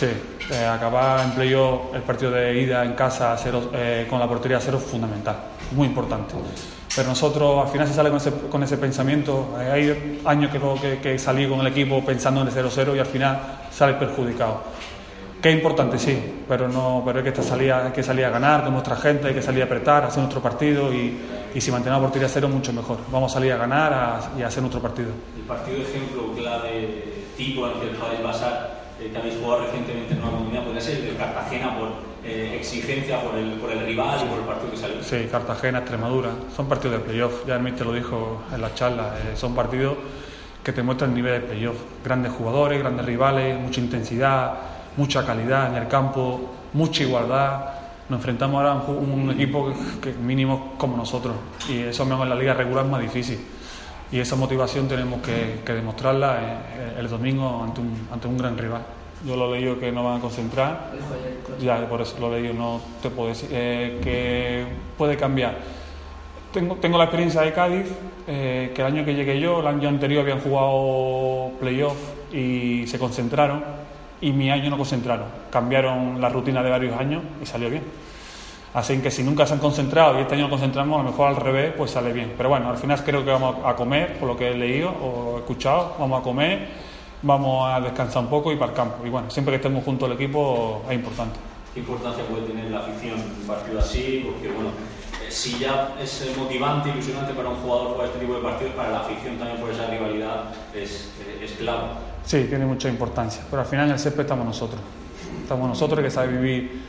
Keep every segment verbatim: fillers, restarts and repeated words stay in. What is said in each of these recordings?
Sí, eh, acabar en playoff el partido de ida en casa cero, eh, con la portería a cero es fundamental, muy importante. Pero nosotros al final se sale con ese, con ese pensamiento. Eh, hay años que, que, que salí con el equipo pensando en el cero cero y al final sale perjudicado. Que es importante, sí, pero no, pero hay que, esta salida, hay que salir a ganar con nuestra gente, hay que salir a apretar, a hacer nuestro partido y, y si mantenemos la portería a cero mucho mejor. Vamos a salir a ganar a, y a hacer nuestro partido. El partido de ejemplo clave, tipo en el que el Javi Basar, eh, que habéis jugado recientemente en una comunidad, podría ser el de Cartagena por eh, exigencia por el, por el rival y por el partido que salió. Sí, Cartagena, Extremadura, son partidos de playoff, ya el míster lo dijo en la charla, eh, son partidos que te muestran el nivel de playoff. Grandes jugadores, grandes rivales, mucha intensidad, mucha calidad en el campo, mucha igualdad. Nos enfrentamos ahora a un, un equipo que, que mínimo como nosotros y eso mismo en la liga regular es más difícil y esa motivación tenemos que, que demostrarla el, el domingo ante un, ante un gran rival. Yo lo he leído que no van a concentrar, ya por eso lo he leído, no te puedo decir eh, que puede cambiar. Tengo, tengo la experiencia de Cádiz, eh, que el año que llegué yo, el año anterior habían jugado playoff y se concentraron. Y mi año no concentraron, cambiaron la rutina de varios años y salió bien. Así que si nunca se han concentrado y este año lo concentramos, a lo mejor al revés, pues sale bien. Pero bueno, al final creo que vamos a comer, por lo que he leído o he escuchado, vamos a comer, vamos a descansar un poco y para el campo. Y bueno, siempre que estemos juntos el equipo es importante. ¿Qué importancia puede tener la afición en un partido así? Porque bueno, eh, si ya es motivante, ilusionante para un jugador jugar este tipo de partidos, para la afición también por esa rivalidad es, es clave. Sí, tiene mucha importancia, pero al final en el césped estamos nosotros. Estamos nosotros que saber vivir,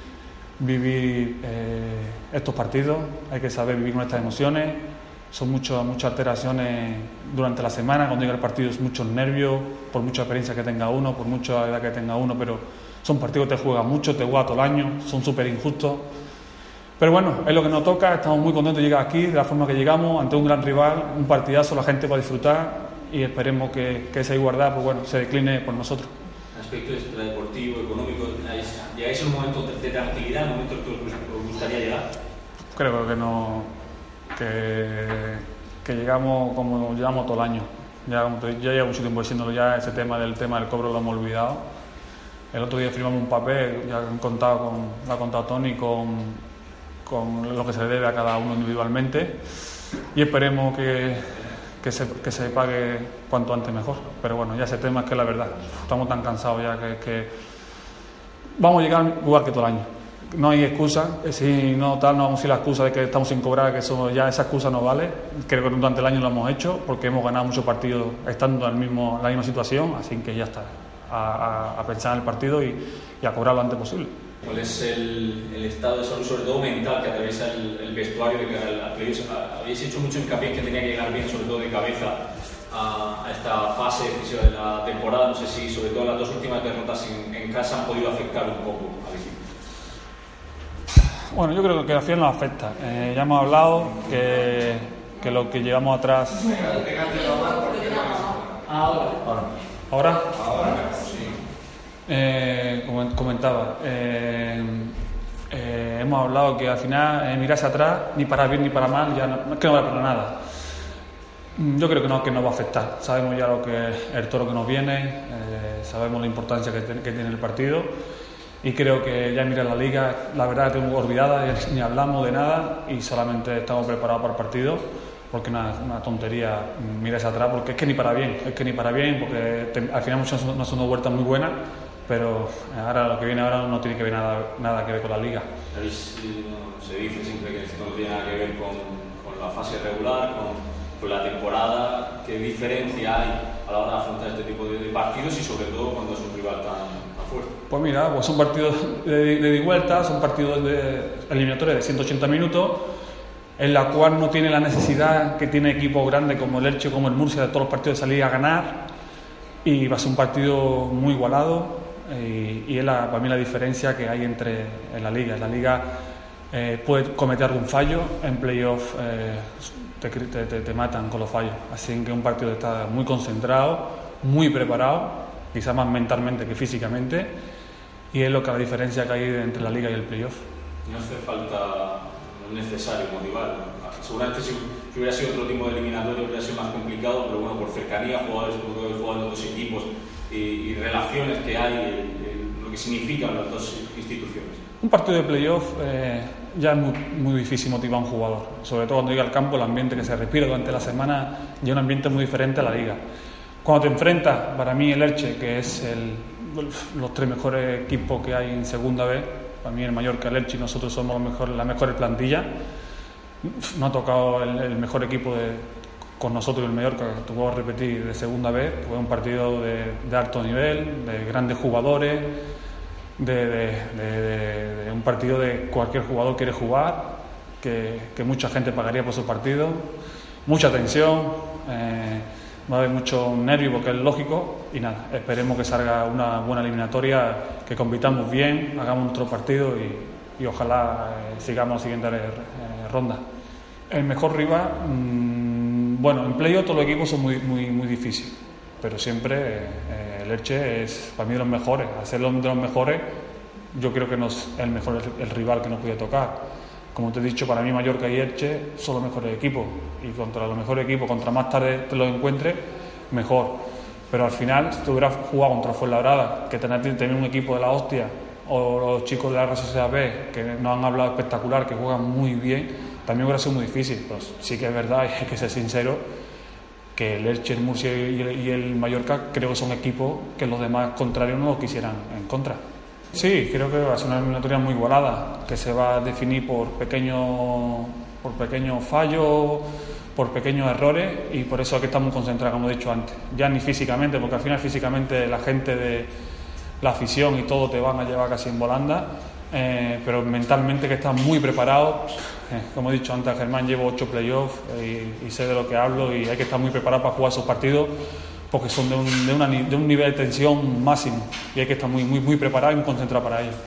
vivir eh, estos partidos, hay que saber vivir nuestras emociones. Son mucho, muchas alteraciones durante la semana, cuando llega el partido es muchos nervios, por mucha experiencia que tenga uno, por mucha edad que tenga uno, pero son partidos que te juegan mucho, te juegan todo el año, son súper injustos. Pero bueno, es lo que nos toca, estamos muy contentos de llegar aquí, de la forma que llegamos, ante un gran rival, un partidazo, la gente va a disfrutar. Y esperemos que, que esa igualdad pues bueno, se decline por nosotros. Aspecto extradeportivo, económico, ¿llegáis a un momento de tranquilidad, un momento que os gustaría llegar? Creo que no, que, que llegamos como llegamos todo el año. Ya, ya llevo mucho tiempo diciéndolo, ya ese tema del tema del cobro lo hemos olvidado. El otro día firmamos un papel, ya han contado con, lo ha contado Tony, con, con lo que se le debe a cada uno individualmente y esperemos que Que se, que se pague cuanto antes mejor, pero bueno, ya ese tema es que la verdad, estamos tan cansados ya que, que vamos a llegar igual que todo el año, no hay excusa, si no tal, no vamos a ir la excusa de que estamos sin cobrar, que eso ya esa excusa no vale, creo que durante el año lo hemos hecho, porque hemos ganado muchos partidos estando en, el mismo, en la misma situación, así que ya está, a, a, a pensar en el partido y, y a cobrar lo antes posible. ¿Cuál es el, el estado de salud, sobre todo mental, que atraviesa el, el vestuario de cara al playoff? Habéis hecho mucho hincapié en que tenía que llegar bien, sobre todo de cabeza, a, a esta fase decisiva de la temporada. No sé si, sobre todo, las dos últimas derrotas en, en casa han podido afectar un poco al equipo. Bueno, yo creo que al final nos afecta. Eh, ya hemos hablado que, que lo que llevamos atrás. Ahora. ¿Ahora? Ahora. Eh, como comentaba, eh, eh, hemos hablado que al final eh, mirarse atrás, ni para bien ni para mal, ya no, es que no vale para nada. Yo creo que no, que nos va a afectar. Sabemos ya lo que es el toro que nos viene, eh, sabemos la importancia que, te, que tiene el partido y creo que ya mirar la liga, la verdad que tengo olvidada, ya ni hablamos de nada y solamente estamos preparados para el partido. Porque es una, una tontería mirarse atrás, porque es que ni para bien, es que ni para bien, porque te, al final muchas no son dos vueltas muy buenas, pero ahora lo que viene ahora no tiene que ver nada, nada que ver con la liga. Se dice siempre que esto no tiene nada que ver con, con la fase regular, con, con la temporada. ¿Qué diferencia hay a la hora de afrontar este tipo de, de partidos y sobre todo cuando es un rival tan, tan fuerte? Pues mira, pues son partidos de, de, de vuelta, son partidos de eliminatorios de ciento ochenta minutos, en la cual no tiene la necesidad que tiene equipos grandes como el Elche, como el Murcia, de todos los partidos de salir a ganar, y va a ser un partido muy igualado y, y es la, para mí la diferencia que hay entre en la liga. En la liga eh, puede cometer algún fallo, en playoff eh, te, te, te matan con los fallos, así que un partido está muy concentrado, muy preparado, quizás más mentalmente que físicamente, y es lo que la diferencia que hay entre la liga y el playoff. No hace falta, no es necesario motivar. Seguramente si, si hubiera sido otro tipo de eliminatorio hubiera sido más complicado, pero bueno, por cercanía, jugadores, jugadores de otros equipos y, y relaciones que hay, eh, que significan las dos instituciones. Un partido de playoff eh, ya es muy, muy difícil motivar a un jugador, sobre todo cuando llega al campo, el ambiente que se respira durante la semana ya es un ambiente muy diferente a la liga. Cuando te enfrentas, para mí el Elche, que es el, los tres mejores equipos que hay en segunda B, para mí el Mallorca, el Elche y nosotros somos los mejores, la mejor plantilla. No ha tocado el, el mejor equipo de, con nosotros el Mallorca, te puedo repetir, de segunda B, fue un partido de, de alto nivel, de grandes jugadores, de, de, de, de, de un partido de cualquier jugador quiere jugar, que, que mucha gente pagaría por su partido, mucha tensión, eh, va a haber mucho nervio porque es lógico y nada, esperemos que salga una buena eliminatoria, que compitamos bien, hagamos nuestro partido y, y ojalá eh, sigamos la siguiente eh, ronda. El mejor rival, mmm, bueno, en playoff todos los equipos son muy, muy, muy difíciles, pero siempre eh, el Elche es para mí de los mejores, al ser de los mejores yo creo que no es el mejor el, el rival que nos puede tocar. Como te he dicho, para mí Mallorca y Elche son los mejores equipos y contra los mejores equipos, contra más tarde te los encuentres, mejor. Pero al final, si tú hubieras jugado contra Fuenlabrada, que tener, tener un equipo de la hostia, o los chicos de la R S A B, que nos han hablado espectacular, que juegan muy bien, también hubiera sido muy difícil. Pues sí que es verdad, y hay que ser sincero, que el Elche, el Murcia y el, y el Mallorca creo que son equipos que los demás contrarios no lo quisieran en contra. Sí, creo que va a ser una eliminatoria muy igualada, que se va a definir por pequeños por pequeños fallos, por pequeños errores y por eso aquí estamos concentrados, como he dicho antes. Ya ni físicamente, porque al final físicamente la gente de la afición y todo te van a llevar casi en volanda, eh, pero mentalmente que están muy preparados. Eh, como he dicho antes, Germán, llevo ocho playoffs y, y sé de lo que hablo y hay que estar muy preparado para jugar esos partidos, porque son de un, de, una, de un nivel de tensión máximo y hay que estar muy, muy, muy preparado y muy concentrado para ello.